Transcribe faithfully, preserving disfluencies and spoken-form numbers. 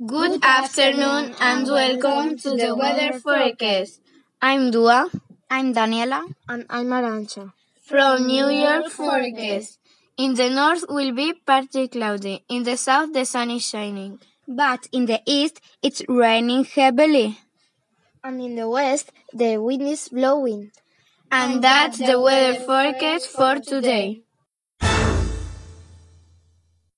Good afternoon and welcome to the weather forecast. I'm Dua. I'm Daniela. And I'm Arancha. From New York forecast. In the north will be partly cloudy. In the south the sun is shining. But in the east it's raining heavily. And in the west the wind is blowing. And that's the weather forecast for today.